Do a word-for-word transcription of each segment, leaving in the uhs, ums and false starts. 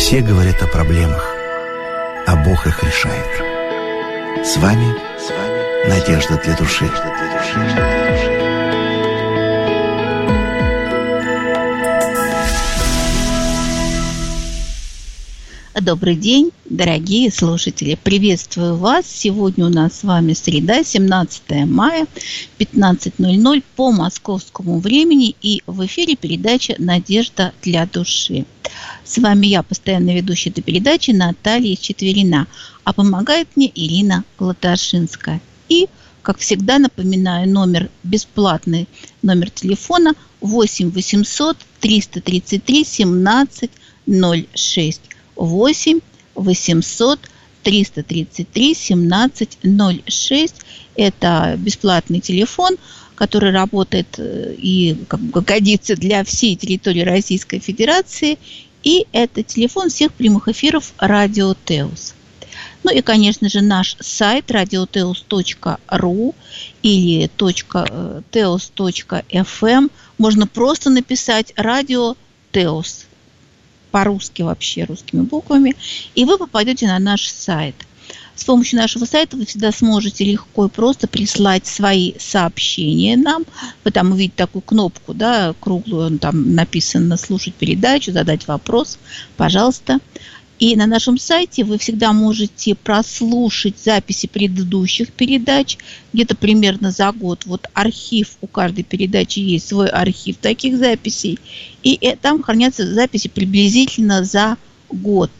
Все говорят о проблемах, а Бог их решает. С вами, с вами Надежда для души. Добрый день, дорогие слушатели. Приветствую вас. Сегодня у нас с вами среда, семнадцатое мая, пятнадцать ноль ноль по московскому времени. И в эфире передача «Надежда для души». С вами я, постоянно ведущая этой передачи, Наталья Четверина. А помогает мне Ирина Глаташинская. И, как всегда, напоминаю, номер бесплатный, номер телефона восемь восемьсот триста тридцать три семнадцать ноль шесть. восемь восемьсот триста тридцать три семнадцать ноль шесть. Это бесплатный телефон, который работает и как бы годится для всей территории Российской Федерации. И это телефон всех прямых эфиров Радио Теос. Ну и, конечно же, наш сайт радиотеос точка ру или .теос точка эф эм. Можно просто написать «Радио Теос» по-русски вообще, русскими буквами, и вы попадете на наш сайт. С помощью нашего сайта вы всегда сможете легко и просто прислать свои сообщения нам. Вы там увидите такую кнопку, да, круглую, там написано «Слушать передачу», «Задать вопрос», пожалуйста. И на нашем сайте вы всегда можете прослушать записи предыдущих передач, где-то примерно за год. Вот архив, у каждой передачи есть свой архив таких записей, и там хранятся записи приблизительно за год.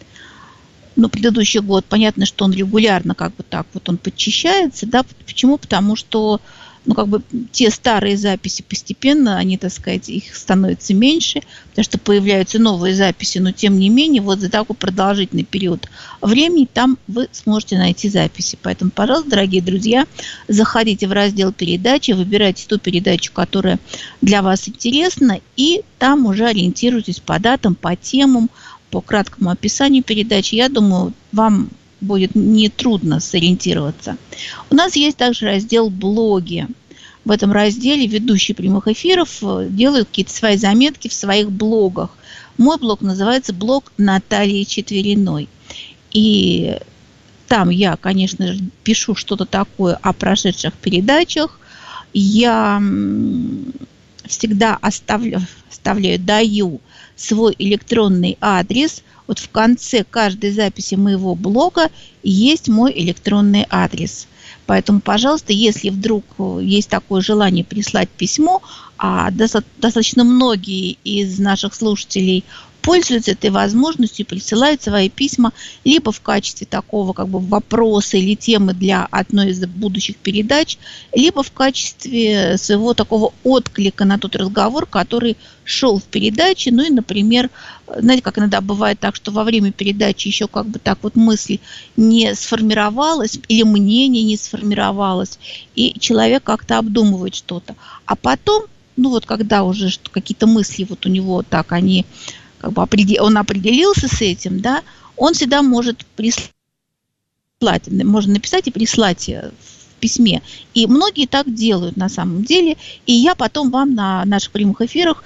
Но предыдущий год, понятно, что он регулярно как бы так вот он подчищается, да, почему? Потому что ну, как бы те старые записи постепенно, они, так сказать, их становится меньше, потому что появляются новые записи, но тем не менее, вот за такой продолжительный период времени там вы сможете найти записи. Поэтому, пожалуйста, дорогие друзья, заходите в раздел передачи, выбирайте ту передачу, которая для вас интересна, и там уже ориентируйтесь по датам, по темам, по краткому описанию передачи. Я думаю, вам будет нетрудно сориентироваться. У нас есть также раздел «Блоги». В этом разделе ведущие прямых эфиров делают какие-то свои заметки в своих блогах. Мой блог называется «Блог Натальи Четвериной». И там я, конечно же, пишу что-то такое о прошедших передачах. Я всегда оставляю, оставляю даю свой электронный адрес. Вот в конце каждой записи моего блога есть мой электронный адрес. Поэтому, пожалуйста, если вдруг есть такое желание прислать письмо, а достаточно многие из наших слушателей пользуются этой возможностью, присылают свои письма либо в качестве такого как бы вопроса или темы для одной из будущих передач, либо в качестве своего такого отклика на тот разговор, который шел в передаче. Ну и, например, знаете, как иногда бывает так, что во время передачи еще как бы так вот мысль не сформировалась или мнение не сформировалось, и человек как-то обдумывает что-то. А потом, ну вот когда уже какие-то мысли вот у него так, они как бы определ, он определился с этим, да, он всегда может прислать, можно написать и прислать в письме. И многие так делают на самом деле. И я потом вам на наших прямых эфирах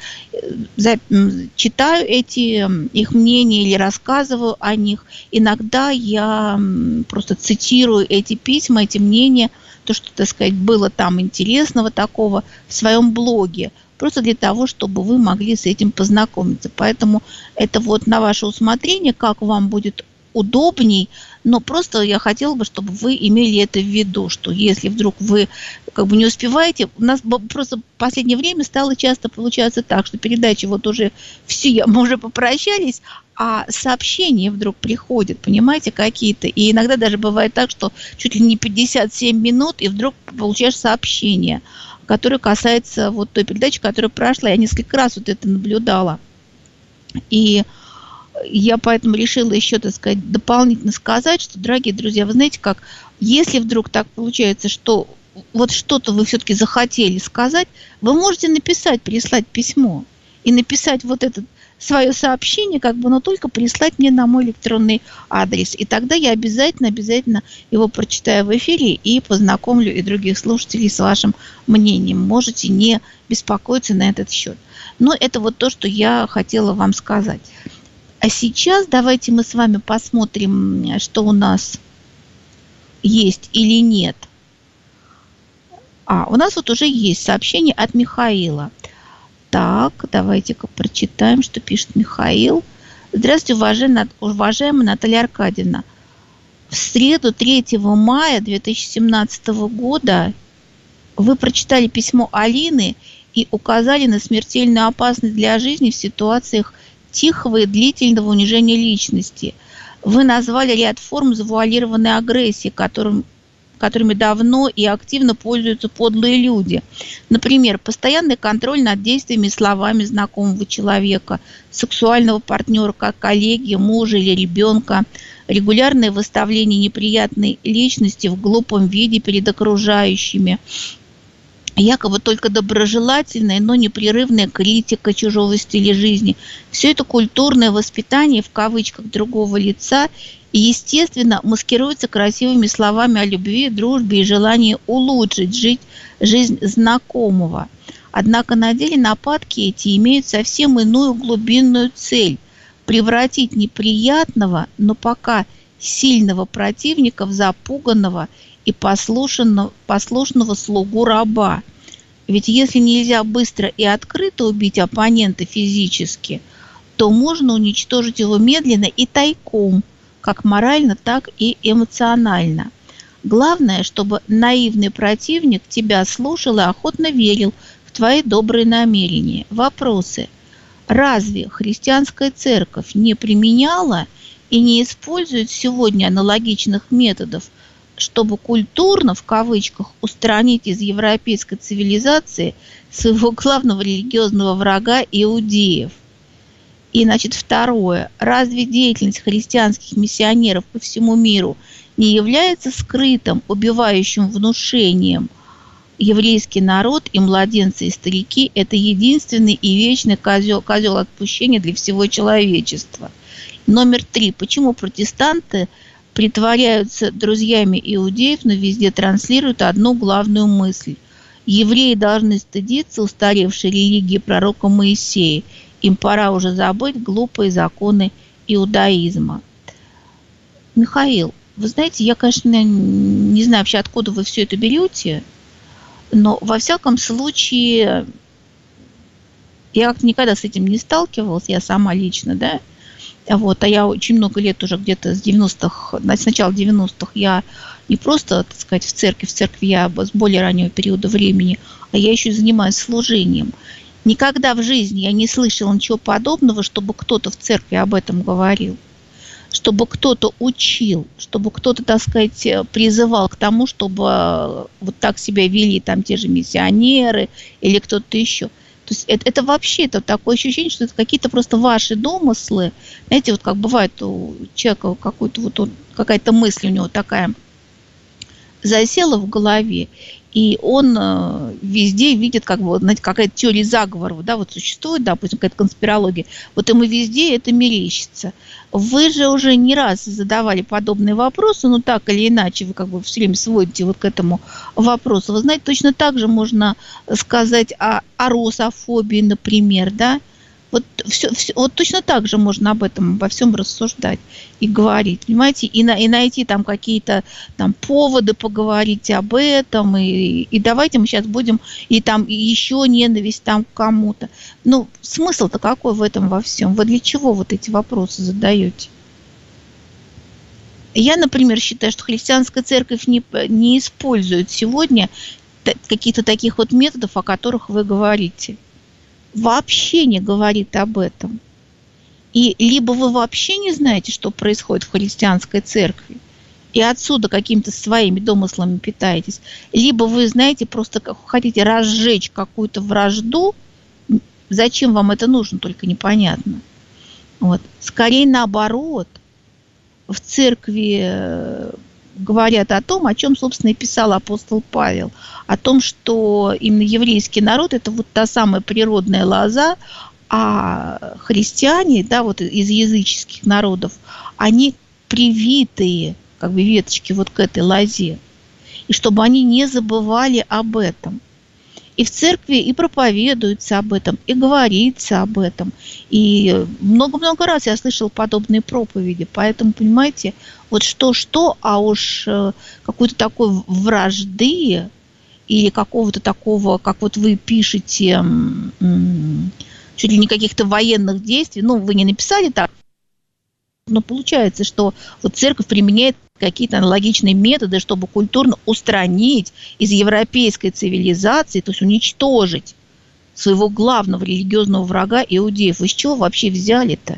читаю эти их мнения или рассказываю о них. Иногда я просто цитирую эти письма, эти мнения, то, что, так сказать, было там интересного такого в своем блоге. Просто для того, чтобы вы могли с этим познакомиться. Поэтому это вот на ваше усмотрение, как вам будет удобней. Но просто я хотела бы, чтобы вы имели это в виду, что если вдруг вы как бы не успеваете, у нас просто в последнее время стало часто получаться так, что передачи вот уже все, мы уже попрощались, а сообщения вдруг приходят, понимаете, какие-то. И иногда даже бывает так, что чуть ли не пятьдесят семь минут, и вдруг получаешь сообщение, которое касается вот той передачи, которая прошла. Я несколько раз вот это наблюдала. И я поэтому решила еще, так сказать, дополнительно сказать, что, дорогие друзья, вы знаете как, если вдруг так получается, что вот что-то вы все-таки захотели сказать, вы можете написать, прислать письмо и написать вот это свое сообщение, как бы, но только прислать мне на мой электронный адрес. И тогда я обязательно, обязательно его прочитаю в эфире и познакомлю и других слушателей с вашим мнением. Можете не беспокоиться на этот счет. Но это вот то, что я хотела вам сказать. А сейчас давайте мы с вами посмотрим, что у нас есть или нет. А, у нас вот уже есть сообщение от Михаила. Так, давайте-ка прочитаем, что пишет Михаил. Здравствуйте, уважаемая, уважаемая Наталья Аркадьевна. В среду третьего мая две тысячи семнадцатого года вы прочитали письмо Алины и указали на смертельную опасность для жизни в ситуациях тихого и длительного унижения личности. Вы назвали ряд форм завуалированной агрессии, которым, которыми давно и активно пользуются подлые люди. Например, постоянный контроль над действиями и словами знакомого человека, сексуального партнера, как коллеги, мужа или ребенка, регулярное выставление неприятной личности в глупом виде перед окружающими, якобы только доброжелательная, но непрерывная критика чужого стиля жизни. Все это культурное воспитание, в кавычках, другого лица, и, естественно, маскируется красивыми словами о любви, дружбе и желании улучшить жить, жизнь знакомого. Однако на деле нападки эти имеют совсем иную глубинную цель – превратить неприятного, но пока сильного противника в запуганного и послушного, послушного слугу раба. Ведь если нельзя быстро и открыто убить оппонента физически, то можно уничтожить его медленно и тайком, как морально, так и эмоционально. Главное, чтобы наивный противник тебя слушал и охотно верил в твои добрые намерения. Вопросы. Разве христианская церковь не применяла и не использует сегодня аналогичных методов, чтобы культурно, в кавычках, устранить из европейской цивилизации своего главного религиозного врага иудеев? И, значит, второе. Разве деятельность христианских миссионеров по всему миру не является скрытым, убивающим внушением? Еврейский народ и младенцы, и старики – это единственный и вечный козел, козел отпущения для всего человечества. Номер три. Почему протестанты притворяются друзьями иудеев, но везде транслируют одну главную мысль? Евреи должны стыдиться устаревшей религии пророка Моисея. Им пора уже забыть глупые законы иудаизма. Михаил, вы знаете, я, конечно, не знаю вообще, откуда вы все это берете, но во всяком случае я как-то никогда с этим не сталкивалась, я сама лично, да, вот, а я очень много лет уже где-то с девяностых, с начала девяностых я не просто, так сказать, в церкви, в церкви я с более раннего периода времени, а я еще и занимаюсь служением. Никогда в жизни я не слышала ничего подобного, чтобы кто-то в церкви об этом говорил, чтобы кто-то учил, чтобы кто-то, так сказать, призывал к тому, чтобы вот так себя вели там те же миссионеры или кто-то еще. То есть это, это вообще это такое ощущение, что это какие-то просто ваши домыслы. Знаете, вот как бывает у человека какой-то вот он, какая-то мысль у него такая засела в голове, и он везде видит, как бы, знаете, какая-то теория заговора, да, вот существует, допустим, какая-то конспирология, вот ему везде это мерещится. Вы же уже не раз задавали подобные вопросы, но так или иначе вы как бы все время сводите вот к этому вопросу. Вы знаете, точно так же можно сказать о, о русофобии, например, да, вот, все, все, вот точно так же можно об этом, обо всем рассуждать и говорить, понимаете, и, на, и найти там какие-то там поводы поговорить об этом, и, и давайте мы сейчас будем, и там и еще ненависть там к кому-то. Ну, смысл-то какой в этом во всем? Вы для чего вот эти вопросы задаете? Я, например, считаю, что христианская церковь не, не использует сегодня каких-то таких вот методов, о которых вы говорите. Вообще не говорит об этом. И либо вы вообще не знаете, что происходит в христианской церкви, и отсюда какими-то своими домыслами питаетесь, либо вы, знаете, просто хотите разжечь какую-то вражду. Зачем вам это нужно, только непонятно. Вот. Скорее наоборот, в церкви говорят о том, о чем, собственно, и писал апостол Павел, о том, что именно еврейский народ – это вот та самая природная лоза, а христиане, да, вот из языческих народов, они привитые, как бы, веточки вот к этой лозе, и чтобы они не забывали об этом. И в церкви и проповедуется об этом, и говорится об этом. И много-много раз я слышала подобные проповеди. Поэтому, понимаете, вот что-что, а уж какой-то такой вражды или какого-то такого, как вот вы пишете, чуть ли не каких-то военных действий, ну, вы не написали так, но получается, что вот церковь применяет какие-то аналогичные методы, чтобы культурно устранить из европейской цивилизации, то есть уничтожить своего главного религиозного врага иудеев. Вы с чего вообще взяли-то?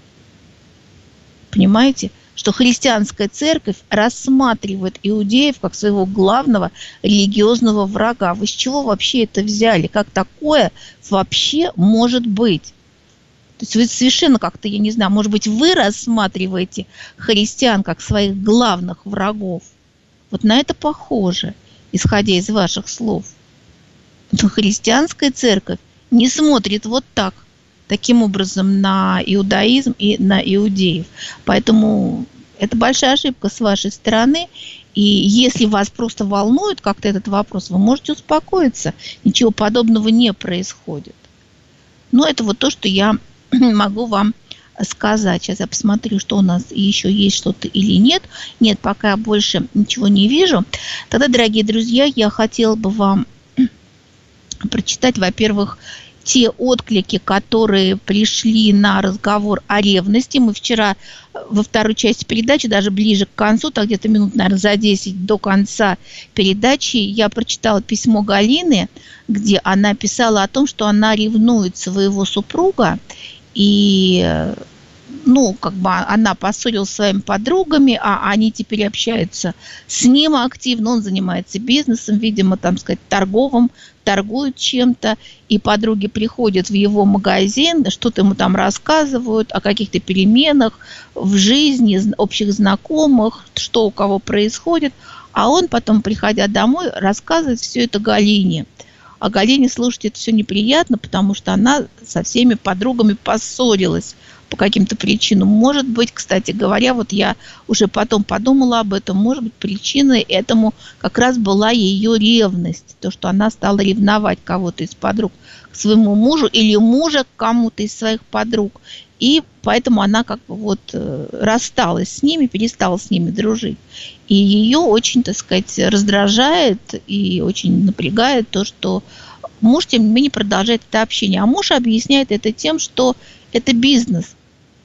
Понимаете, что христианская церковь рассматривает иудеев как своего главного религиозного врага. Вы с чего вообще это взяли? Как такое вообще может быть? То есть вы совершенно как-то, я не знаю, может быть, вы рассматриваете христиан как своих главных врагов. Вот на это похоже, исходя из ваших слов. Но христианская церковь не смотрит вот так, таким образом на иудаизм и на иудеев. Поэтому это большая ошибка с вашей стороны. И если вас просто волнует как-то этот вопрос, вы можете успокоиться. Ничего подобного не происходит. Но это вот то, что я могу вам сказать. Сейчас я посмотрю, что у нас еще есть что-то или нет. Нет, пока больше ничего не вижу. Тогда, дорогие друзья, я хотела бы вам прочитать, во-первых, те отклики, которые пришли на разговор о ревности. Мы вчера во второй части передачи, даже ближе к концу, так где-то минут, наверное, за десять до конца передачи, я прочитала письмо Галины, где она писала о том, что она ревнует своего супруга, и, ну, как бы она поссорилась со своими подругами, а они теперь общаются с ним активно, он занимается бизнесом, видимо, там, сказать, торговым, торгуют чем-то, и подруги приходят в его магазин, что-то ему там рассказывают о каких-то переменах в жизни, общих знакомых, что у кого происходит, а он потом, приходя домой, рассказывает все это Галине. А Галине слушать это все неприятно, потому что она со всеми подругами поссорилась по каким-то причинам. Может быть, кстати говоря, вот я уже потом подумала об этом, может быть, причиной этому как раз была ее ревность. То, что она стала ревновать кого-то из подруг к своему мужу или мужа к кому-то из своих подруг. И поэтому она как бы вот рассталась с ними, перестала с ними дружить. И ее очень, так сказать, раздражает и очень напрягает то, что муж, тем не менее, продолжает это общение. А муж объясняет это тем, что это бизнес.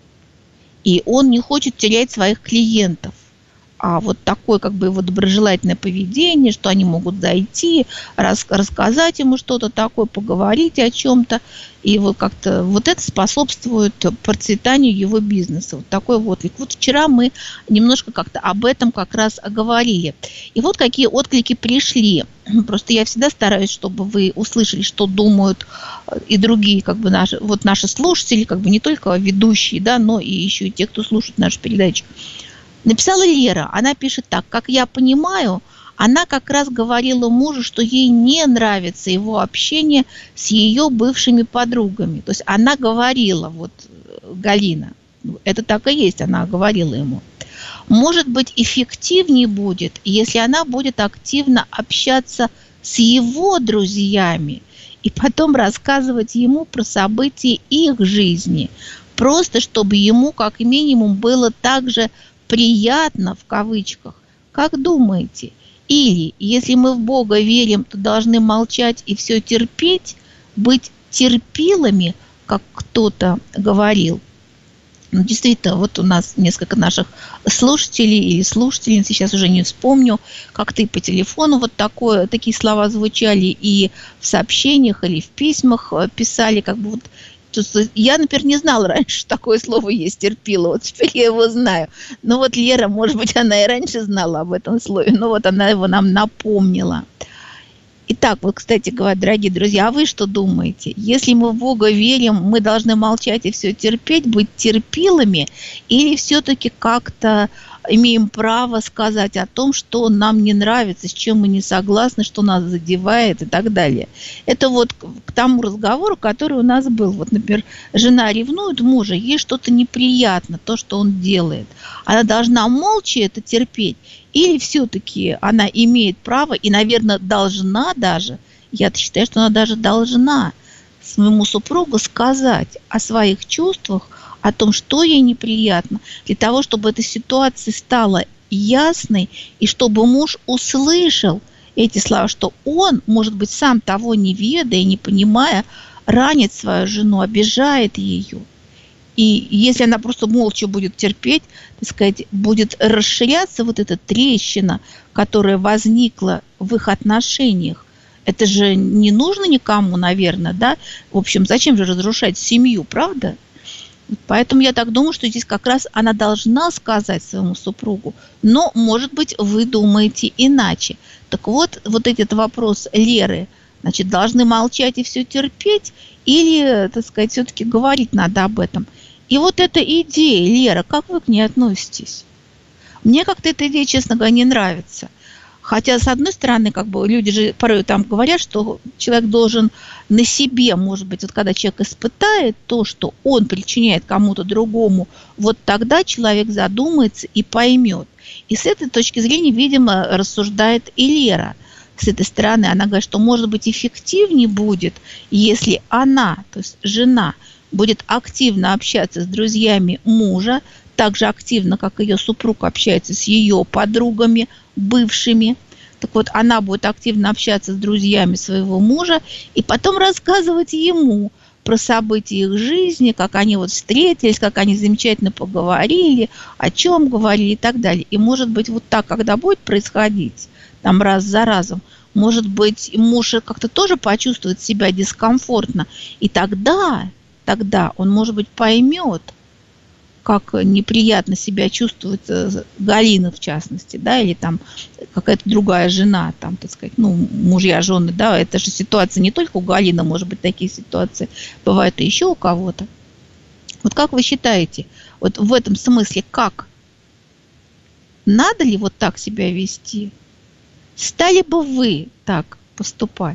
И он не хочет терять своих клиентов. А вот такое как бы его доброжелательное поведение, что они могут зайти, рас, рассказать ему что-то такое, поговорить о чем-то. И вот как-то вот это способствует процветанию его бизнеса. Вот такой вот. И вот вчера мы немножко как-то об этом как раз говорили. И вот какие отклики пришли. Просто я всегда стараюсь, чтобы вы услышали, что думают и другие, как бы наши, вот наши слушатели, как бы не только ведущие, да, но и еще и те, кто слушает нашу передачу. Написала Лера, она пишет так: как я понимаю, она как раз говорила мужу, что ей не нравится его общение с ее бывшими подругами. То есть она говорила, вот Галина, это так и есть, она говорила ему. Может быть, эффективнее будет, если она будет активно общаться с его друзьями и потом рассказывать ему про события их жизни. Просто чтобы ему как минимум было так же приятно, в кавычках, как думаете? Или, если мы в Бога верим, то должны молчать и все терпеть, быть терпилами, как кто-то говорил. Ну, действительно, вот у нас несколько наших слушателей или слушательниц, сейчас уже не вспомню, как-то и по телефону вот такое, такие слова звучали, и в сообщениях, или в письмах писали, как бы вот. Я, например, не знала раньше, что такое слово есть, терпила. Вот теперь я его знаю. Но вот Лера, может быть, она и раньше знала об этом слове, но вот она его нам напомнила. Итак, вот, кстати говоря, дорогие друзья, а вы что думаете? Если мы в Бога верим, мы должны молчать и все терпеть, быть терпилами, или все-таки как-то имеем право сказать о том, что нам не нравится, с чем мы не согласны, что нас задевает и так далее. Это вот к тому разговору, который у нас был. Вот, например, жена ревнует мужа, ей что-то неприятно, то, что он делает. Она должна молча это терпеть, или все-таки она имеет право и, наверное, должна даже я считаю, что она даже должна своему супругу сказать о своих чувствах, о том, что ей неприятно, для того, чтобы эта ситуация стала ясной, и чтобы муж услышал эти слова, что он, может быть, сам того не ведая, не понимая, ранит свою жену, обижает ее. И если она просто молча будет терпеть, так сказать, будет расширяться вот эта трещина, которая возникла в их отношениях, это же не нужно никому, наверное, да? В общем, зачем же разрушать семью, правда? Поэтому я так думаю, что здесь как раз она должна сказать своему супругу. Но, может быть, вы думаете иначе. Так вот, вот этот вопрос Леры, значит, должны молчать и все терпеть, или, так сказать, все-таки говорить надо об этом. И вот эта идея, Лера, как вы к ней относитесь? Мне как-то эта идея, честно говоря, не нравится. Хотя, с одной стороны, как бы люди же порой там говорят, что человек должен на себе, может быть, вот когда человек испытает то, что он причиняет кому-то другому, вот тогда человек задумается и поймет. И с этой точки зрения, видимо, рассуждает и Лера. С этой стороны она говорит, что, может быть, эффективнее будет, если она, то есть жена, будет активно общаться с друзьями мужа, так же активно, как ее супруг общается с ее подругами бывшими. Так вот, она будет активно общаться с друзьями своего мужа и потом рассказывать ему про события их жизни, как они вот встретились, как они замечательно поговорили, о чем говорили и так далее. И, может быть, вот так, когда будет происходить, там раз за разом, может быть, муж как-то тоже почувствует себя дискомфортно, и тогда, тогда он, может быть, поймет, как неприятно себя чувствует Галина, в частности, да, или там какая-то другая жена, там, так сказать, ну, мужья, жены, да, это же ситуация не только у Галины, может быть, такие ситуации бывают и еще у кого-то. Вот как вы считаете, вот в этом смысле, как? Надо ли вот так себя вести? Стали бы вы так поступать?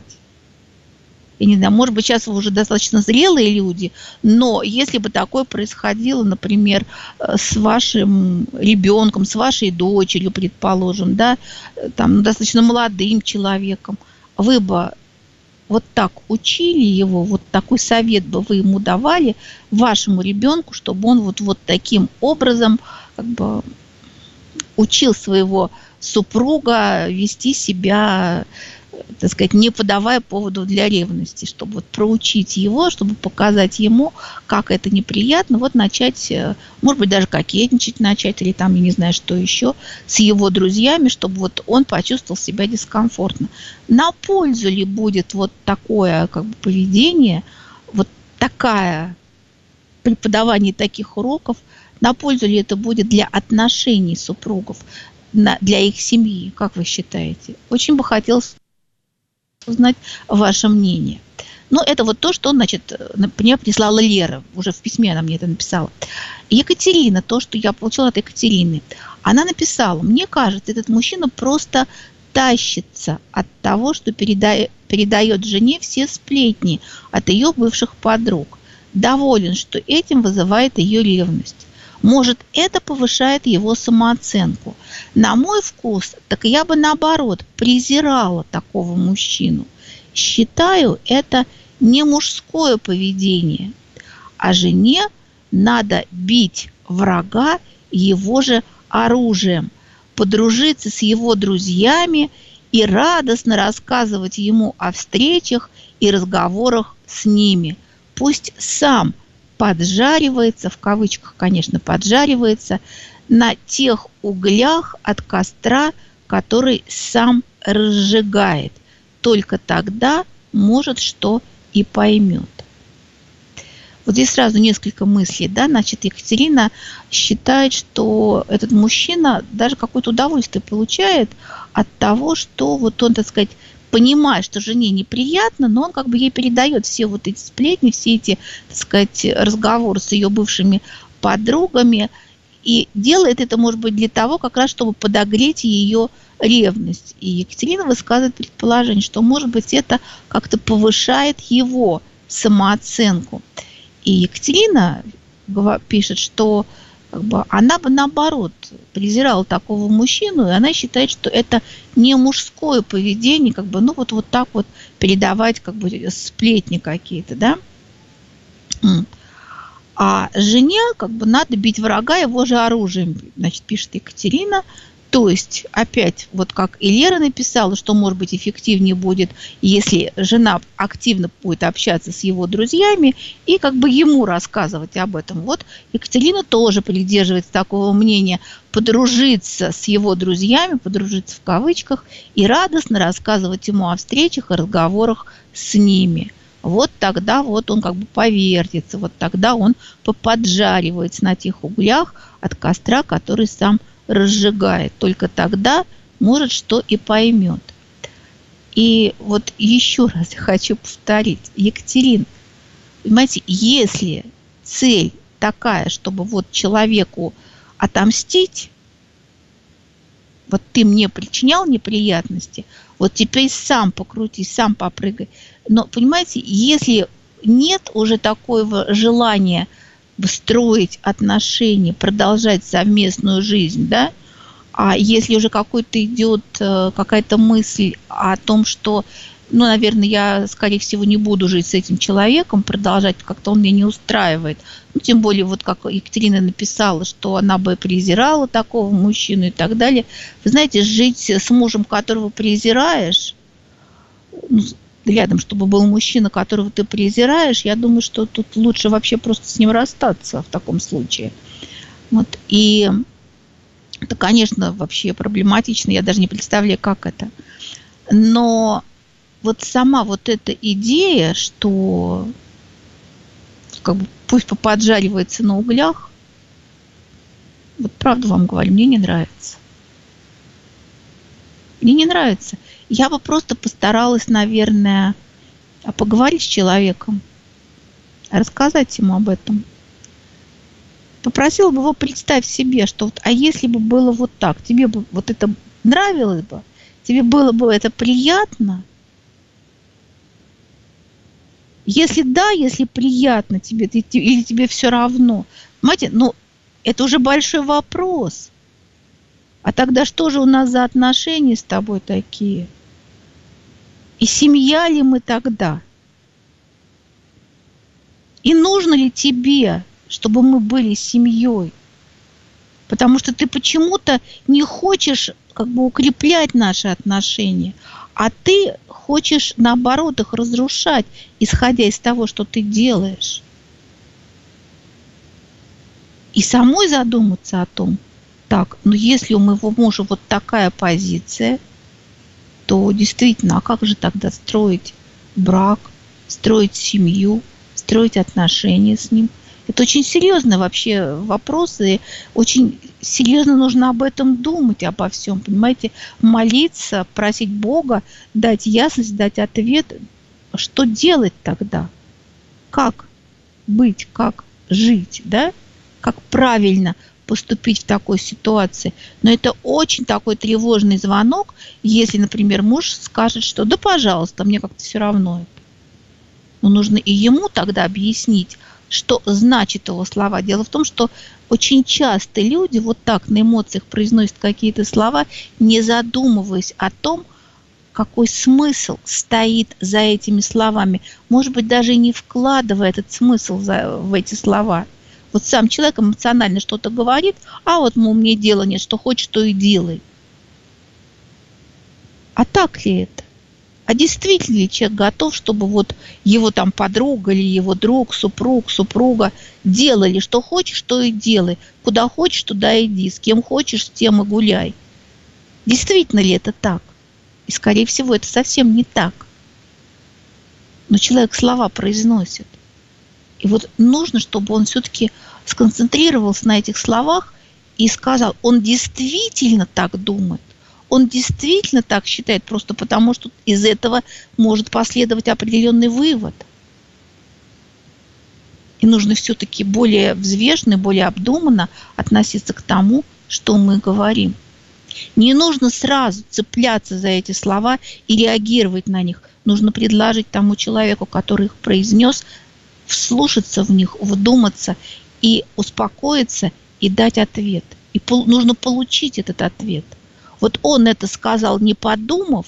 Я не знаю, может быть, сейчас вы уже достаточно зрелые люди, но если бы такое происходило, например, с вашим ребенком, с вашей дочерью, предположим, да, там, достаточно молодым человеком, вы бы вот так учили его, вот такой совет бы вы ему давали вашему ребенку, чтобы он вот, вот таким образом как бы учил своего супруга вести себя, так сказать, не подавая поводов для ревности, чтобы вот проучить его, чтобы показать ему, как это неприятно, вот начать, может быть, даже кокетничать начать, или там, я не знаю, что еще, с его друзьями, чтобы вот он почувствовал себя дискомфортно. На пользу ли будет вот такое как бы поведение, вот такая преподавание таких уроков, на пользу ли это будет для отношений супругов, для их семьи, как вы считаете? Очень бы хотелось узнать ваше мнение. Но это вот то, что, значит, мне прислала Лера. Уже в письме она мне это написала. Екатерина, то, что я получила от Екатерины. Она написала: мне кажется, этот мужчина просто тащится от того, что передает, передает жене все сплетни от ее бывших подруг. Доволен, что этим вызывает ее ревность. Может, это повышает его самооценку. На мой вкус, так я бы наоборот презирала такого мужчину. Считаю, это не мужское поведение. А жене надо бить врага его же оружием, подружиться с его друзьями и радостно рассказывать ему о встречах и разговорах с ними. Пусть сам поджаривается, в кавычках, конечно, поджаривается, на тех углях от костра, который сам разжигает. Только тогда, может, что и поймет. Вот здесь сразу несколько мыслей, да, значит, Екатерина считает, что этот мужчина даже какое-то удовольствие получает от того, что вот он, так сказать, понимает, что жене неприятно, но он как бы ей передает все вот эти сплетни, все эти, так сказать, разговоры с ее бывшими подругами, и делает это, может быть, для того, как раз, чтобы подогреть ее ревность. И Екатерина высказывает предположение, что, может быть, это как-то повышает его самооценку. И Екатерина пишет, что как бы она бы наоборот презирала такого мужчину, и она считает, что это не мужское поведение, как бы, ну вот, вот так вот передавать как бы сплетни какие-то, да. А жене как бы надо бить врага его же оружием, значит, пишет Екатерина. То есть, опять, вот как и Лера написала, что, может быть, эффективнее будет, если жена активно будет общаться с его друзьями и как бы ему рассказывать об этом. Вот Екатерина тоже придерживается такого мнения: подружиться с его друзьями, подружиться в кавычках, и радостно рассказывать ему о встречах и разговорах с ними. Вот тогда вот он как бы повертится, вот тогда он поподжаривается на тех углях от костра, который сам разжигает. Только тогда, может, что и поймет. И вот еще раз хочу повторить. Екатерина, понимаете, если цель такая, чтобы вот человеку отомстить, вот ты мне причинял неприятности, вот теперь сам покрутись, сам попрыгай. Но, понимаете, если нет уже такого желания строить отношения, продолжать совместную жизнь, да, а если уже какой-то идет какая-то мысль о том, что, ну, наверное, я, скорее всего, не буду жить с этим человеком, продолжать, как-то он меня не устраивает. Ну, тем более, вот как Екатерина написала, что она бы презирала такого мужчину и так далее. Вы знаете, жить с мужем, которого презираешь, ну, рядом, чтобы был мужчина, которого ты презираешь, я думаю, что тут лучше вообще просто с ним расстаться в таком случае. Вот. И это, конечно, вообще проблематично, я даже не представляю, как это. Но вот сама вот эта идея, что как бы пусть поподжаривается на углях, вот правду вам говорю, мне не нравится. Мне не нравится. Я бы просто постаралась, наверное, поговорить с человеком, рассказать ему об этом. Попросила бы его представить себе, что вот, а если бы было вот так, тебе бы вот это нравилось бы, тебе было бы это приятно? Если да, если приятно тебе, или тебе все равно, понимаете, ну, это уже большой вопрос. А тогда что же у нас за отношения с тобой такие? И семья ли мы тогда? И нужно ли тебе, чтобы мы были семьей? Потому что ты почему-то не хочешь как бы укреплять наши отношения, а ты хочешь, наоборот, их разрушать, исходя из того, что ты делаешь. И самой задуматься о том, так, ну если у моего мужа вот такая позиция, то действительно, а как же тогда строить брак, строить семью, строить отношения с ним? Это очень серьезный вообще вопрос, и очень серьезно нужно об этом думать, обо всем, понимаете, молиться, просить Бога дать ясность, дать ответ, что делать тогда, как быть, как жить, да, как правильно поступить в такой ситуации. Но это очень такой тревожный звонок, если, например, муж скажет, что да, пожалуйста, мне как-то все равно это. Но нужно и ему тогда объяснить, что значит его слова. Дело в том, что очень часто люди вот так на эмоциях произносят какие-то слова, не задумываясь о том, какой смысл стоит за этими словами. Может быть, даже не вкладывая этот смысл в эти слова. Вот сам человек эмоционально что-то говорит, а вот, мол, мне дела нет, что хочешь, то и делай. А так ли это? А действительно ли человек готов, чтобы вот его там подруга или его друг, супруг, супруга делали, что хочешь, то и делай. Куда хочешь, туда иди. С кем хочешь, с тем и гуляй. Действительно ли это так? И, скорее всего, это совсем не так. Но человек слова произносит. И вот нужно, чтобы он все-таки сконцентрировался на этих словах и сказал, он действительно так думает. Он действительно так считает, просто потому что из этого может последовать определенный вывод. И нужно все-таки более взвешенно, более обдуманно относиться к тому, что мы говорим. Не нужно сразу цепляться за эти слова и реагировать на них. Нужно предложить тому человеку, который их произнес, вслушаться в них, вдуматься и успокоиться, и дать ответ. И пол- нужно получить этот ответ. Вот он это сказал, не подумав,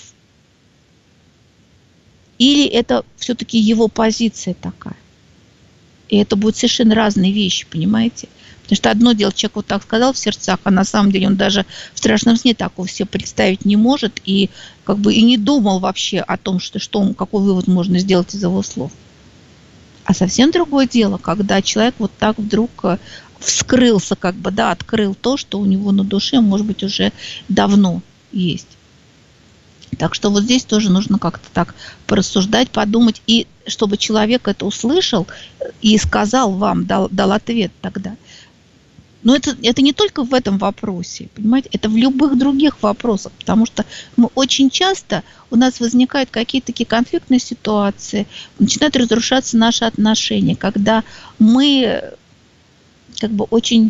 или это все-таки его позиция такая. И это будут совершенно разные вещи, понимаете? Потому что одно дело, человек вот так сказал в сердцах, а на самом деле он даже в страшном сне такого себе представить не может и как бы и не думал вообще о том, что, что какой вывод можно сделать из его слов. А совсем другое дело, когда человек вот так вдруг вскрылся, как бы, да, открыл то, что у него на душе, может быть, уже давно есть. Так что вот здесь тоже нужно как-то так порассуждать, подумать, и чтобы человек это услышал и сказал вам, дал, дал ответ тогда. Но это, это не только в этом вопросе, понимаете, это в любых других вопросах, потому что мы очень часто, у нас возникают какие-то такие конфликтные ситуации, начинают разрушаться наши отношения, когда мы как бы очень...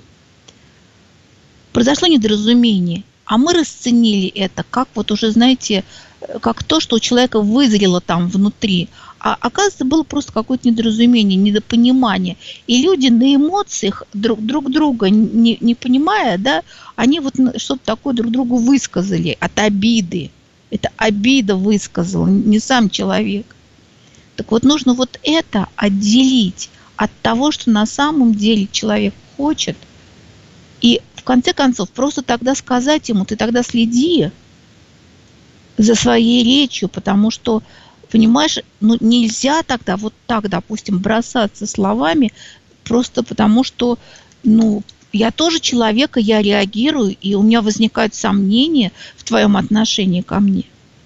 Произошло недоразумение, а мы расценили это как вот уже, знаете, как то, что у человека вызрело там внутри. А оказывается, было просто какое-то недоразумение, недопонимание. И люди на эмоциях друг, друг друга, не, не понимая, да, они вот что-то такое друг другу высказали от обиды. Это обида высказала, не сам человек. Так вот, нужно вот это отделить от того, что на самом деле человек хочет. И в конце концов, просто тогда сказать ему, ты тогда следи за своей речью, потому что, понимаешь, ну нельзя тогда вот так, допустим, бросаться словами, просто потому что, ну, я тоже человек, и я реагирую, и у меня возникают сомнения в твоем отношении ко мне.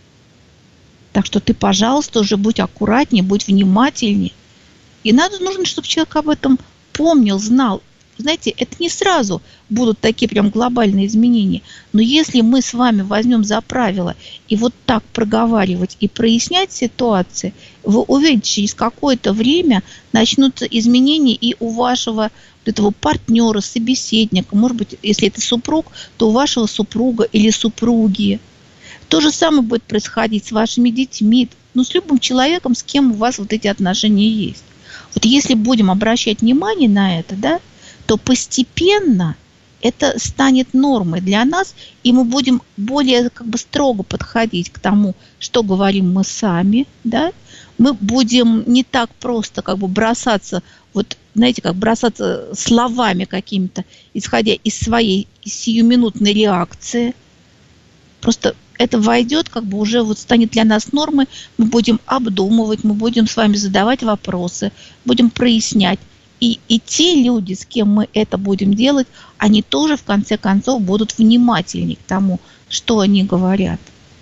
Так что ты, пожалуйста, уже будь аккуратнее, будь внимательнее. И надо, нужно, чтобы человек об этом помнил, знал. Знаете, это не сразу будут такие прям глобальные изменения. Но если мы с вами возьмем за правило и вот так проговаривать и прояснять ситуации, вы увидите, через какое-то время начнутся изменения и у вашего этого партнера, собеседника. Может быть, если это супруг, то у вашего супруга или супруги. То же самое будет происходить с вашими детьми, ну, с любым человеком, с кем у вас вот эти отношения есть. Вот если будем обращать внимание на это, да, то постепенно это станет нормой для нас, и мы будем более как бы строго подходить к тому, что говорим мы сами, да. Мы будем не так просто как бы бросаться, вот, знаете, как бросаться словами какими-то, исходя из своей сиюминутной реакции. Просто это войдет, как бы уже вот станет для нас нормой, мы будем обдумывать, мы будем с вами задавать вопросы, будем прояснять. И, и те люди, с кем мы это будем делать, они тоже в конце концов будут внимательнее к тому, что они говорят.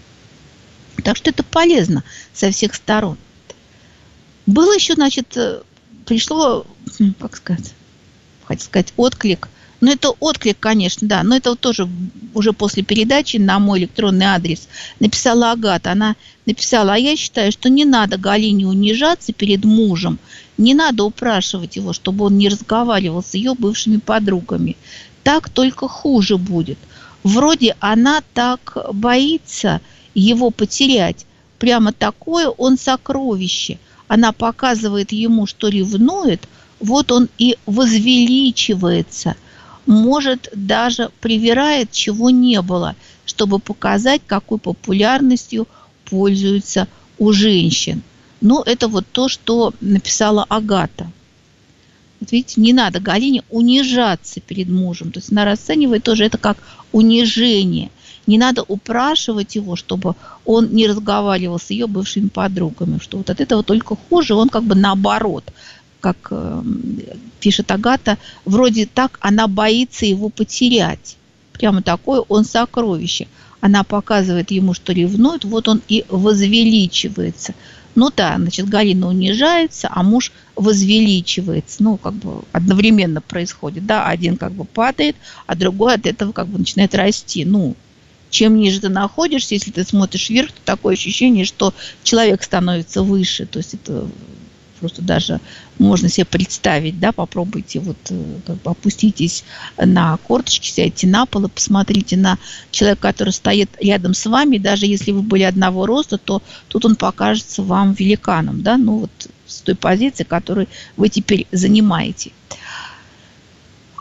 Так что это полезно со всех сторон. Было еще, значит, пришло, как сказать, хотел сказать, отклик. Но это отклик, конечно, да, но это вот тоже уже после передачи на мой электронный адрес написала Агата. Она написала, а я считаю, что не надо Галине унижаться перед мужем, не надо упрашивать его, чтобы он не разговаривал с ее бывшими подругами. Так только хуже будет. Вроде она так боится его потерять. Прямо такое он сокровище. Она показывает ему, что ревнует, вот он и возвеличивается. Может, даже привирает, чего не было, чтобы показать, какой популярностью пользуется у женщин. Но это вот то, что написала Агата. Вот видите, не надо Галине унижаться перед мужем. То есть она расценивает тоже это как унижение. Не надо упрашивать его, чтобы он не разговаривал с ее бывшими подругами. Что вот от этого только хуже, он как бы наоборот. Как э, пишет Агата, вроде так она боится его потерять. Прямо такое он сокровище. Она показывает ему, что ревнует, вот он и возвеличивается. Ну да, значит, Галина унижается, а муж возвеличивается. Ну, как бы одновременно происходит. Да, один как бы падает, а другой от этого как бы начинает расти. Ну, чем ниже ты находишься, если ты смотришь вверх, то такое ощущение, что человек становится выше. То есть это... Просто даже можно себе представить, да, попробуйте, вот, как бы опуститесь на корточки, сядьте на пол и посмотрите на человека, который стоит рядом с вами. Даже если вы были одного роста, то тут он покажется вам великаном, да, ну вот с той позиции, которую вы теперь занимаете.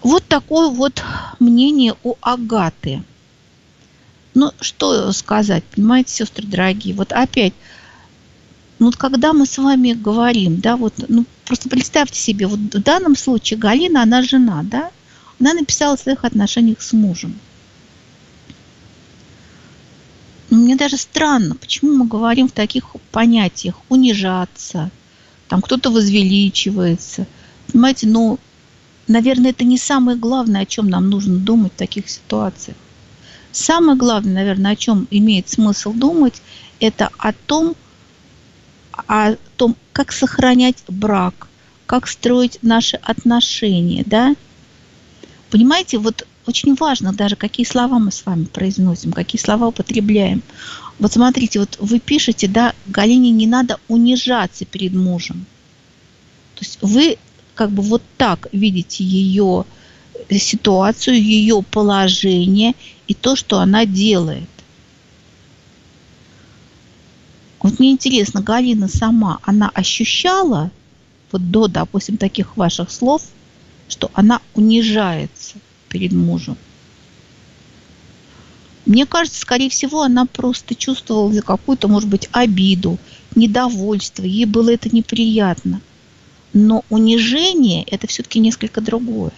Вот такое вот мнение у Агаты. Ну, что сказать, понимаете, сестры дорогие, вот опять, ну, когда мы с вами говорим, да, вот, ну, просто представьте себе, вот в данном случае Галина, она жена, да, она написала о своих отношениях с мужем. Мне даже странно, почему мы говорим в таких понятиях: унижаться, там кто-то возвеличивается. Понимаете, ну, наверное, это не самое главное, о чем нам нужно думать в таких ситуациях. Самое главное, наверное, о чем имеет смысл думать, это о том, о том, как сохранять брак, как строить наши отношения, да? Понимаете, вот очень важно даже, какие слова мы с вами произносим, какие слова употребляем. Вот смотрите, вот вы пишете, да, Галине не надо унижаться перед мужем. То есть вы как бы вот так видите ее ситуацию, ее положение и то, что она делает. Вот мне интересно, Галина сама, она ощущала, вот до, допустим, таких ваших слов, что она унижается перед мужем? Мне кажется, скорее всего, она просто чувствовала какую-то, может быть, обиду, недовольство, ей было это неприятно. Но унижение – это все-таки несколько другое.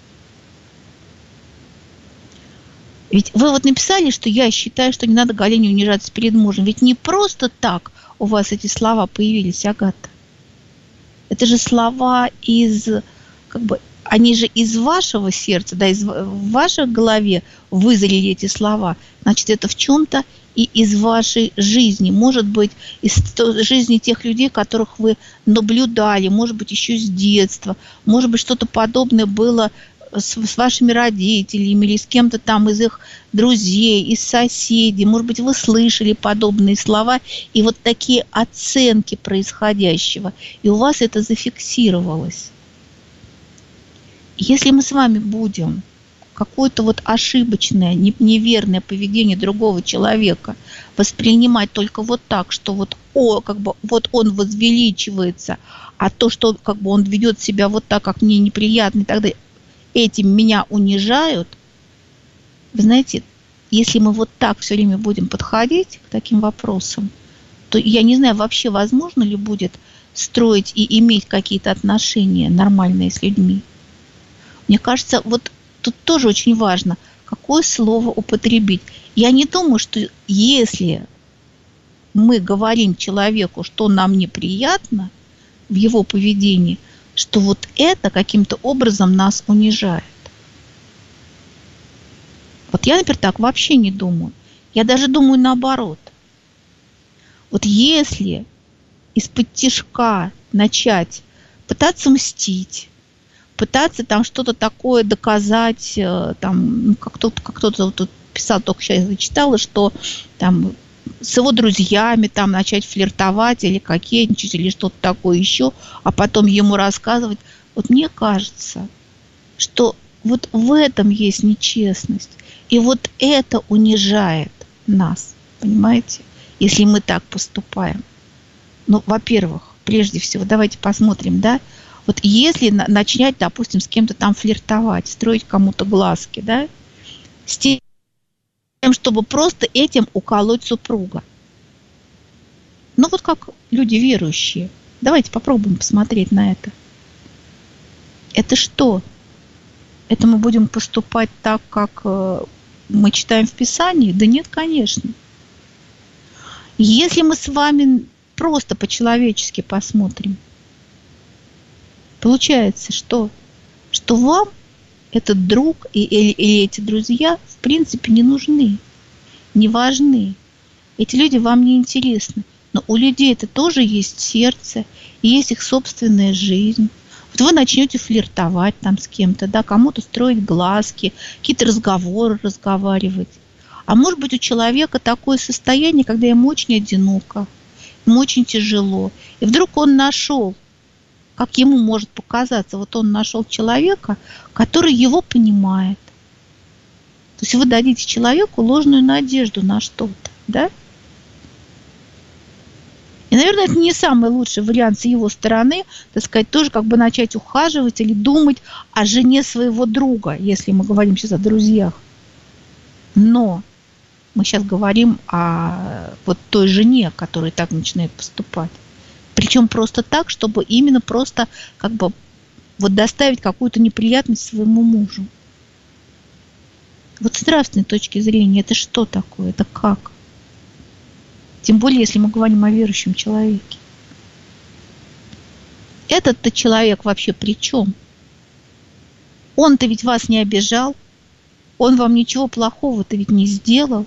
Ведь вы вот написали, что я считаю, что не надо Галине унижаться перед мужем. Ведь не просто так у вас эти слова появились, Агата. Это же слова из, как бы, они же из вашего сердца, да, из в вашей голове вызрели эти слова. Значит, это в чем-то и из вашей жизни. Может быть, из жизни тех людей, которых вы наблюдали, может быть, еще с детства. Может быть, что-то подобное было с, с вашими родителями или с кем-то там из их друзей, из соседей. Может быть, вы слышали подобные слова и вот такие оценки происходящего. И у вас это зафиксировалось. Если мы с вами будем какое-то вот ошибочное, неверное поведение другого человека воспринимать только вот так, что вот, о, как бы, вот он возвеличивается, а то, что как бы он ведет себя вот так, как мне неприятно, и так далее, этим меня унижают, вы знаете, если мы вот так все время будем подходить к таким вопросам, то я не знаю, вообще возможно ли будет строить и иметь какие-то отношения нормальные с людьми. Мне кажется, вот тут тоже очень важно, какое слово употребить. Я не думаю, что если мы говорим человеку, что нам неприятно в его поведении, что вот это каким-то образом нас унижает. Вот я, например, так вообще не думаю. Я даже думаю наоборот. Вот если из-под тишка начать пытаться мстить, пытаться там что-то такое доказать, там, как кто-то, как кто-то вот тут писал, только сейчас зачитала, что там с его друзьями там начать флиртовать или кокетничать, или что-то такое еще, а потом ему рассказывать. Вот мне кажется, что вот в этом есть нечестность. И вот это унижает нас, понимаете, если мы так поступаем. Ну, во-первых, прежде всего, давайте посмотрим, да, вот если начать, допустим, с кем-то там флиртовать, строить кому-то глазки, да, с тем, чтобы просто этим уколоть супруга. Ну вот как люди верующие. Давайте попробуем посмотреть на это. Это что? Это мы будем поступать так, как мы читаем в Писании? Да нет, конечно. Если мы с вами просто по-человечески посмотрим, получается, что, что вам этот друг и, или, или эти друзья в принципе не нужны, не важны. Эти люди вам не интересны. Но у людей это тоже есть сердце, и есть их собственная жизнь. Вот вы начнете флиртовать там с кем-то, да, кому-то строить глазки, какие-то разговоры разговаривать. А может быть, у человека такое состояние, когда ему очень одиноко, ему очень тяжело. И вдруг он нашел, как ему может показаться, вот он нашел человека, который его понимает. То есть вы дадите человеку ложную надежду на что-то, да? И, наверное, это не самый лучший вариант с его стороны, так сказать, тоже как бы начать ухаживать или думать о жене своего друга, если мы говорим сейчас о друзьях. Но мы сейчас говорим о вот той жене, которая так начинает поступать. Причем просто так, чтобы именно просто как бы вот доставить какую-то неприятность своему мужу. Вот с нравственной точки зрения, это что такое? Это как? Тем более, если мы говорим о верующем человеке. Этот-то человек вообще при чем? Он-то ведь вас не обижал. Он вам ничего плохого-то ведь не сделал.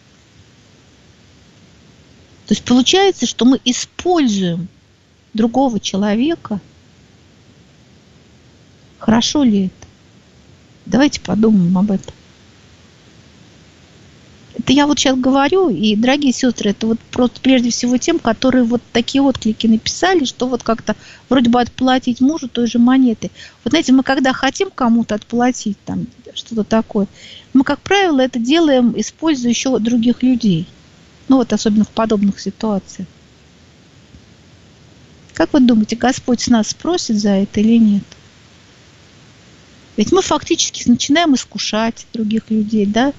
То есть получается, что мы используем другого человека. Хорошо ли это? Давайте подумаем об этом. Это я вот сейчас говорю, и, дорогие сестры, это вот просто прежде всего тем, которые вот такие отклики написали, что вот как-то вроде бы отплатить мужу той же монеты. Вот знаете, мы когда хотим кому-то отплатить там что-то такое, мы, как правило, это делаем, используя еще других людей. Ну вот особенно в подобных ситуациях. Как вы думаете, Господь с нас спросит за это или нет? Ведь мы фактически начинаем искушать других людей, да?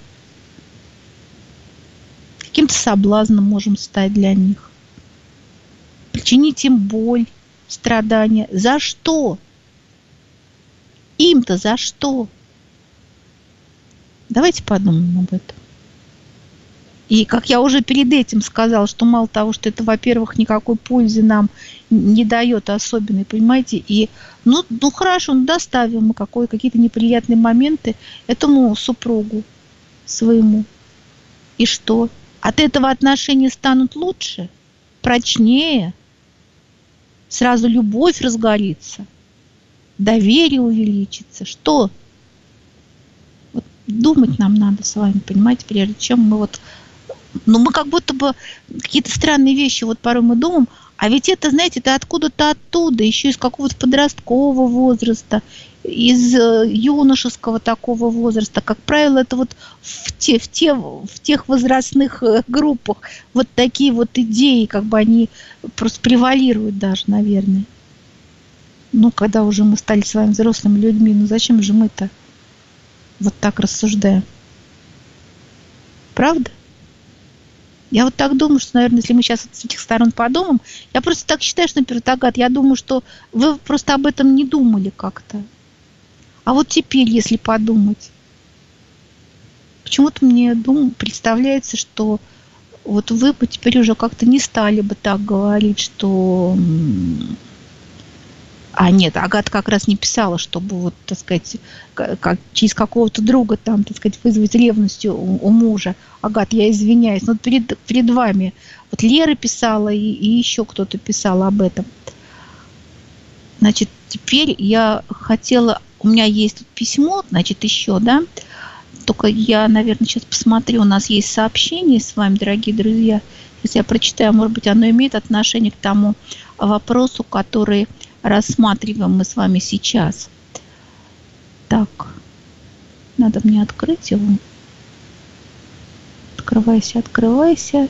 Каким-то соблазном можем стать для них. Причинить им боль, страдания. За что? Им-то за что? Давайте подумаем об этом. И как я уже перед этим сказала, что мало того, что это, во-первых, никакой пользы нам не дает особенной, понимаете, и ну, ну хорошо, ну доставим мы какой, какие-то неприятные моменты этому супругу своему. И что? От этого отношения станут лучше, прочнее, сразу любовь разгорится, доверие увеличится. Что? Вот думать нам надо с вами, понимаете, прежде чем мы вот... Ну, мы как будто бы какие-то странные вещи вот порой мы думаем, а ведь это, знаете, это откуда-то оттуда, еще из какого-то подросткового возраста, из юношеского такого возраста. Как правило, это вот в, те, в, те, в тех возрастных группах вот такие вот идеи, как бы они просто превалируют даже, наверное. Ну, когда уже мы стали с вами взрослыми людьми, ну зачем же мы-то вот так рассуждаем? Правда? Я вот так думаю, что, наверное, если мы сейчас с этих сторон подумаем, я просто так считаю, что, например, Агат, я думаю, что вы просто об этом не думали как-то. А вот теперь, если подумать, почему-то мне дум, представляется, что вот вы бы теперь уже как-то не стали бы так говорить, что... А нет, Агата как раз не писала, чтобы вот, так сказать, как, через какого-то друга там, так сказать, вызвать ревностью у, у мужа. Агат, я извиняюсь, но перед, перед вами вот Лера писала и, и еще кто-то писал об этом. Значит, теперь я хотела, у меня есть тут письмо, значит, еще, да, только я, наверное, сейчас посмотрю, у нас есть сообщение с вами, дорогие друзья. Если я прочитаю, может быть, оно имеет отношение к тому вопросу, который рассматриваем мы с вами сейчас. Так, надо мне открыть его. Открывайся, открывайся.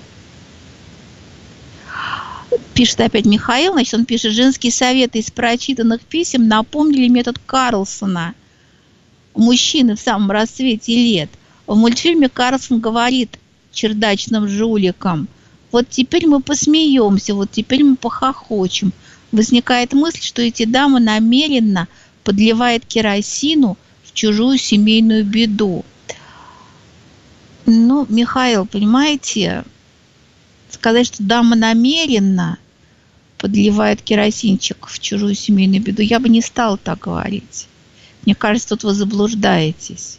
Пишет опять Михаил, значит, он пишет: женские советы из прочитанных писем напомнили метод Карлсона. Мужчины в самом расцвете лет. В мультфильме Карлсон говорит чердачным жуликам: вот теперь мы посмеемся, вот теперь мы похохочем. Возникает мысль, что эти дамы намеренно подливают керосину в чужую семейную беду. Ну, Михаил, понимаете, сказать, что дама намеренно подливает керосинчик в чужую семейную беду, я бы не стала так говорить. Мне кажется, тут вы заблуждаетесь.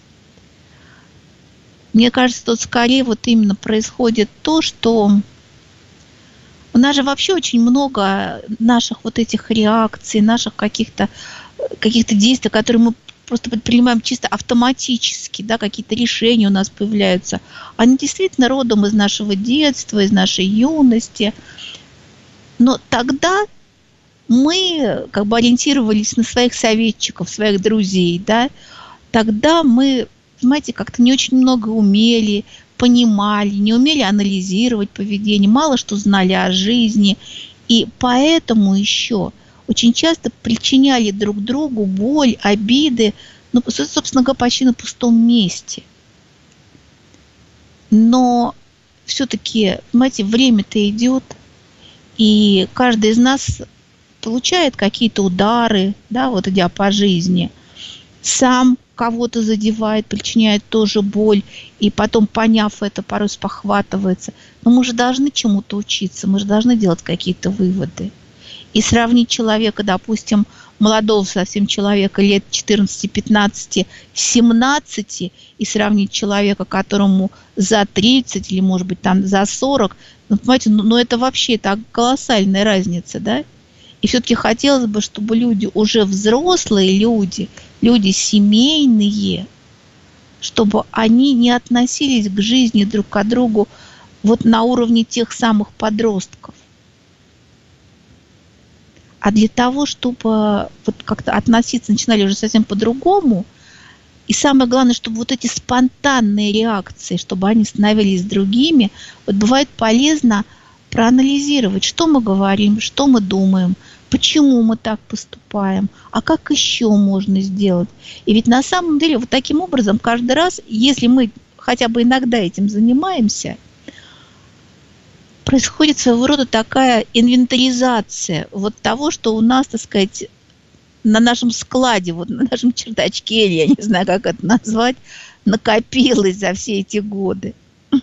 Мне кажется, тут скорее вот именно происходит то, что у нас же вообще очень много наших вот этих реакций, наших каких-то каких-то действий, которые мы просто предпринимаем чисто автоматически, да, какие-то решения у нас появляются. Они действительно родом из нашего детства, из нашей юности. Но тогда мы как бы ориентировались на своих советчиков, своих друзей, да. Тогда мы, понимаете, как-то не очень много умели, понимали, не умели анализировать поведение, мало что знали о жизни. И поэтому еще очень часто причиняли друг другу боль, обиды, ну, собственно говоря, почти на пустом месте. Но все-таки, понимаете, время-то идет, и каждый из нас получает какие-то удары, да, вот идя по жизни, сам кого-то задевает, причиняет тоже боль, и потом, поняв это, порой спохватывается. Но мы же должны чему-то учиться, мы же должны делать какие-то выводы. И сравнить человека, допустим, молодого совсем человека лет четырнадцати, пятнадцати, семнадцати, и сравнить человека, которому за тридцать или, может быть, там за сорок, ну, понимаете, ну, ну это вообще так колоссальная разница, да? И все-таки хотелось бы, чтобы люди, уже взрослые люди, люди семейные, чтобы они не относились к жизни друг к другу вот на уровне тех самых подростков. А для того, чтобы вот как-то относиться начинали уже совсем по-другому, и самое главное, чтобы вот эти спонтанные реакции, чтобы они становились другими, вот бывает полезно проанализировать, что мы говорим, что мы думаем, почему мы так поступаем, а как еще можно сделать. И ведь на самом деле вот таким образом каждый раз, если мы хотя бы иногда этим занимаемся, происходит своего рода такая инвентаризация вот того, что у нас, так сказать, на нашем складе, вот на нашем чердачке, или я не знаю, как это назвать, накопилось за все эти годы.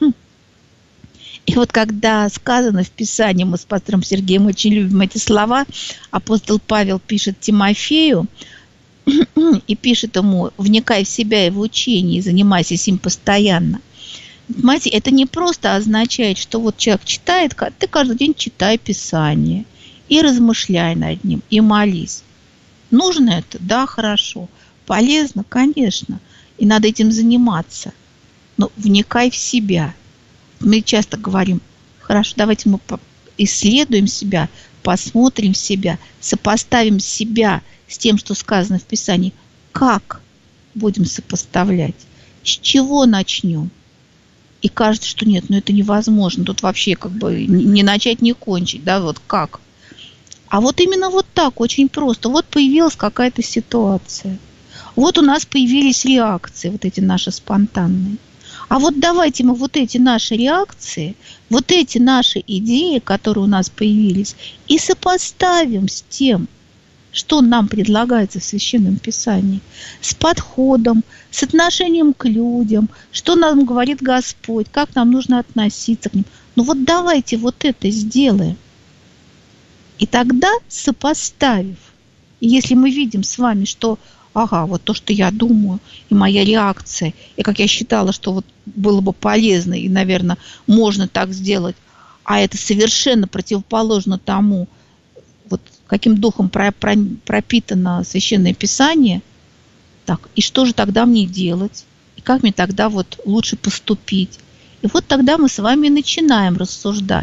И вот когда сказано в Писании, мы с пастором Сергеем очень любим эти слова, апостол Павел пишет Тимофею и пишет ему: вникай в себя и в учение, и занимайся им постоянно. Понимаете, это не просто означает, что вот человек читает, ты каждый день читай Писание и размышляй над ним, и молись. Нужно это? Да, хорошо. Полезно? Конечно. И надо этим заниматься. Но вникай в себя. Мы часто говорим: хорошо, давайте мы исследуем себя, посмотрим себя, сопоставим себя с тем, что сказано в Писании. Как будем сопоставлять? С чего начнем? И кажется, что нет, ну это невозможно. Тут вообще как бы не начать, не кончить. Да, вот как? А вот именно вот так, очень просто. Вот появилась какая-то ситуация. Вот у нас появились реакции, вот эти наши спонтанные. А вот давайте мы вот эти наши реакции, вот эти наши идеи, которые у нас появились, и сопоставим с тем, что нам предлагается в Священном Писании, с подходом, с отношением к людям, что нам говорит Господь, как нам нужно относиться к ним. Ну вот давайте вот это сделаем. И тогда, сопоставив, и если мы видим с вами, что ага, вот то, что я думаю, и моя реакция, и как я считала, что вот было бы полезно, и, наверное, можно так сделать, а это совершенно противоположно тому, вот каким духом пропитано Священное Писание, так, и что же тогда мне делать? И как мне тогда вот лучше поступить? И вот тогда мы с вами начинаем рассуждать.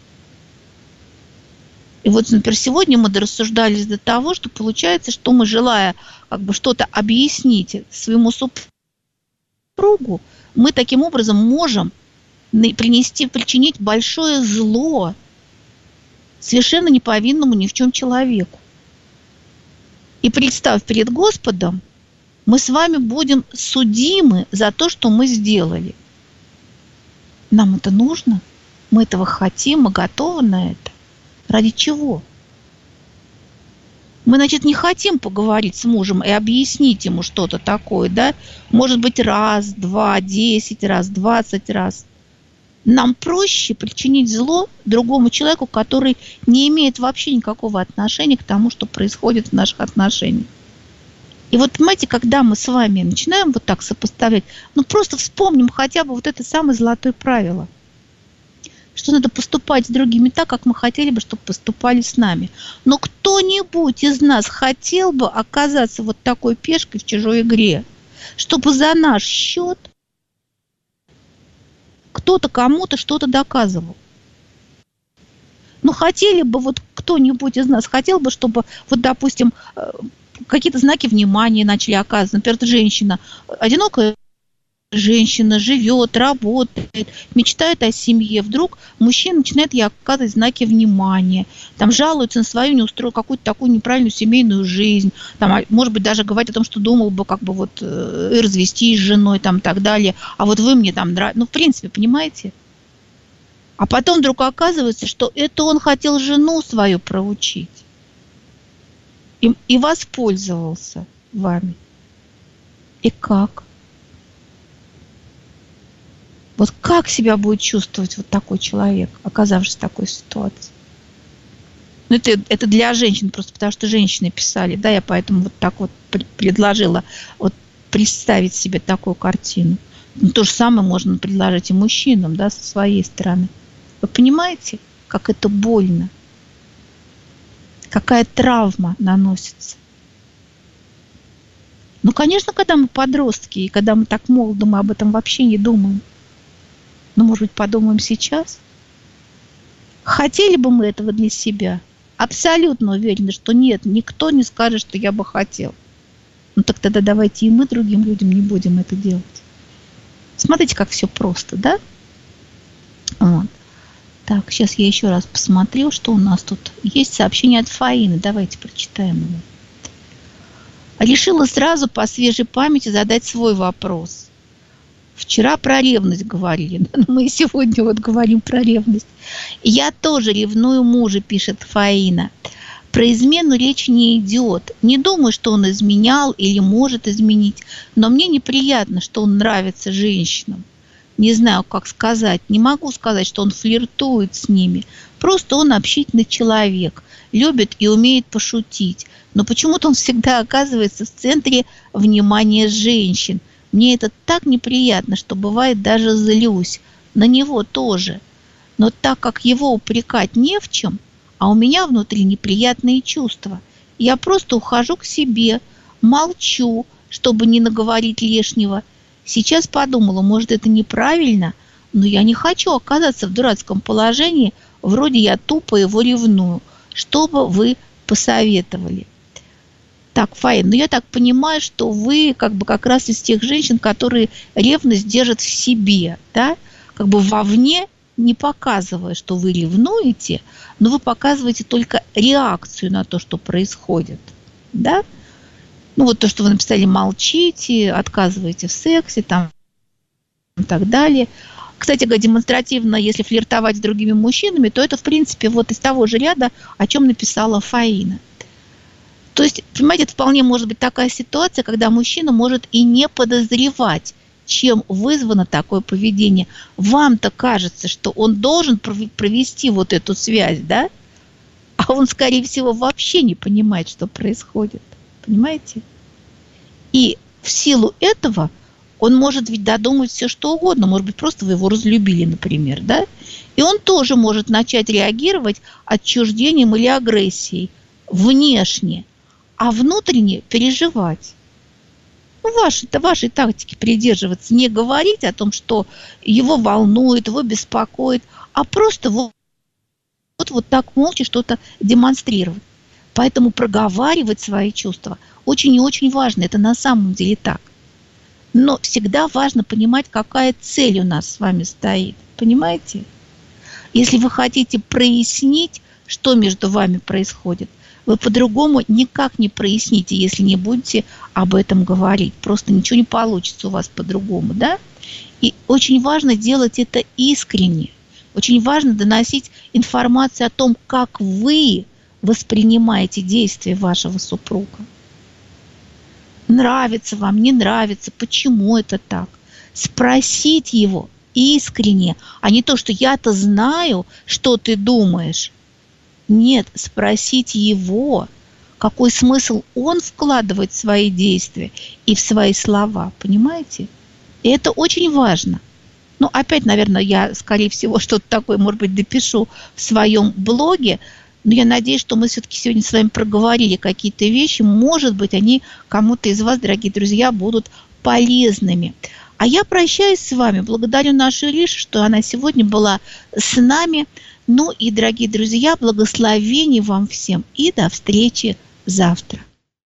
И вот, например, сегодня мы дорассуждались до того, что получается, что мы, желая как бы что-то объяснить своему супругу, мы таким образом можем принести, причинить большое зло совершенно неповинному ни в чем человеку. И представ перед Господом, мы с вами будем судимы за то, что мы сделали. Нам это нужно? Мы этого хотим, мы готовы на это? Ради чего? Мы, значит, не хотим поговорить с мужем и объяснить ему что-то такое, да? Может быть, раз, два, десять раз, двадцать раз. Нам проще причинить зло другому человеку, который не имеет вообще никакого отношения к тому, что происходит в наших отношениях. И вот, понимаете, когда мы с вами начинаем вот так сопоставлять, ну просто вспомним хотя бы вот это самое золотое правило, что надо поступать с другими так, как мы хотели бы, чтобы поступали с нами. Но кто-нибудь из нас хотел бы оказаться вот такой пешкой в чужой игре, чтобы за наш счет кто-то кому-то что-то доказывал. Ну, хотели бы, вот кто-нибудь из нас хотел бы, чтобы, вот, допустим, какие-то знаки внимания начали оказывать. Например, женщина, одинокая женщина живет, работает, мечтает о семье, вдруг мужчина начинает ей оказывать знаки внимания, там жалуется на свою неустроенную, какую-то такую неправильную семейную жизнь, там, может быть, даже говорит о том, что думал бы как бы вот э, развестись с женой, там, и так далее, а вот вы мне там нравитесь, ну, в принципе, понимаете? А потом вдруг оказывается, что это он хотел жену свою проучить и, и воспользовался вами. И как? Вот как себя будет чувствовать вот такой человек, оказавшись в такой ситуации? Ну, это, это для женщин просто, потому что женщины писали, да, я поэтому вот так вот предложила вот представить себе такую картину. Ну, то же самое можно предложить и мужчинам, да, со своей стороны. Вы понимаете, как это больно? Какая травма наносится? Ну, конечно, когда мы подростки, и когда мы так молоды, мы об этом вообще не думаем. Но, может быть, подумаем сейчас? Хотели бы мы этого для себя? Абсолютно уверены, что нет, никто не скажет, что я бы хотел. Ну, так тогда давайте и мы другим людям не будем это делать. Смотрите, как все просто, да? Вот. Так, сейчас я еще раз посмотрю, что у нас тут есть. Сообщение от Фаины. Давайте прочитаем его. Решила сразу по свежей памяти задать свой вопрос. Вчера про ревность говорили, мы сегодня вот говорим про ревность. Я тоже ревную мужа, пишет Фаина. Про измену речь не идет. Не думаю, что он изменял или может изменить, но мне неприятно, что он нравится женщинам. Не знаю, как сказать. Не могу сказать, что он флиртует с ними. Просто он общительный человек, любит и умеет пошутить. Но почему-то он всегда оказывается в центре внимания женщин. Мне это так неприятно, что бывает даже злюсь. На него тоже. Но так как его упрекать не в чем, а у меня внутри неприятные чувства, я просто ухожу к себе, молчу, чтобы не наговорить лишнего. Сейчас подумала, может, это неправильно, но я не хочу оказаться в дурацком положении, вроде я тупо его ревную. Что бы вы посоветовали? Так, Фаин, ну я так понимаю, что вы как бы как раз из тех женщин, которые ревность держат в себе, да? Как бы вовне не показывая, что вы ревнуете, но вы показываете только реакцию на то, что происходит, да? Ну вот то, что вы написали, молчите, отказываете в сексе, там и так далее. Кстати говоря, демонстративно, если флиртовать с другими мужчинами, то это, в принципе, вот из того же ряда, о чем написала Фаина. То есть, понимаете, это вполне может быть такая ситуация, когда мужчина может и не подозревать, чем вызвано такое поведение. Вам-то кажется, что он должен провести вот эту связь, да? А он, скорее всего, вообще не понимает, что происходит. Понимаете? И в силу этого он может ведь додумать все, что угодно. Может быть, просто вы его разлюбили, например, да? И он тоже может начать реагировать отчуждением или агрессией внешне, а внутренне переживать. Ну, вашей, вашей тактики придерживаться, не говорить о том, что его волнует, его беспокоит, а просто вот, вот, вот так молча что-то демонстрировать. Поэтому проговаривать свои чувства очень и очень важно. Это на самом деле так. Но всегда важно понимать, какая цель у нас с вами стоит. Понимаете? Если вы хотите прояснить, что между вами происходит, вы по-другому никак не проясните, если не будете об этом говорить. Просто ничего не получится у вас по-другому, да? И очень важно делать это искренне. Очень важно доносить информацию о том, как вы воспринимаете действия вашего супруга. Нравится вам, не нравится, почему это так? Спросить его искренне, а не то, что я-то знаю, что ты думаешь. Нет, спросить его, какой смысл он вкладывает в свои действия и в свои слова, понимаете? И это очень важно. Ну, опять, наверное, я, скорее всего, что-то такое, может быть, допишу в своем блоге, но я надеюсь, что мы все-таки сегодня с вами проговорили какие-то вещи. Может быть, они кому-то из вас, дорогие друзья, будут полезными. А я прощаюсь с вами. Благодарю нашу Иришу, что она сегодня была с нами. Ну и, дорогие друзья, благословений вам всем и до встречи завтра.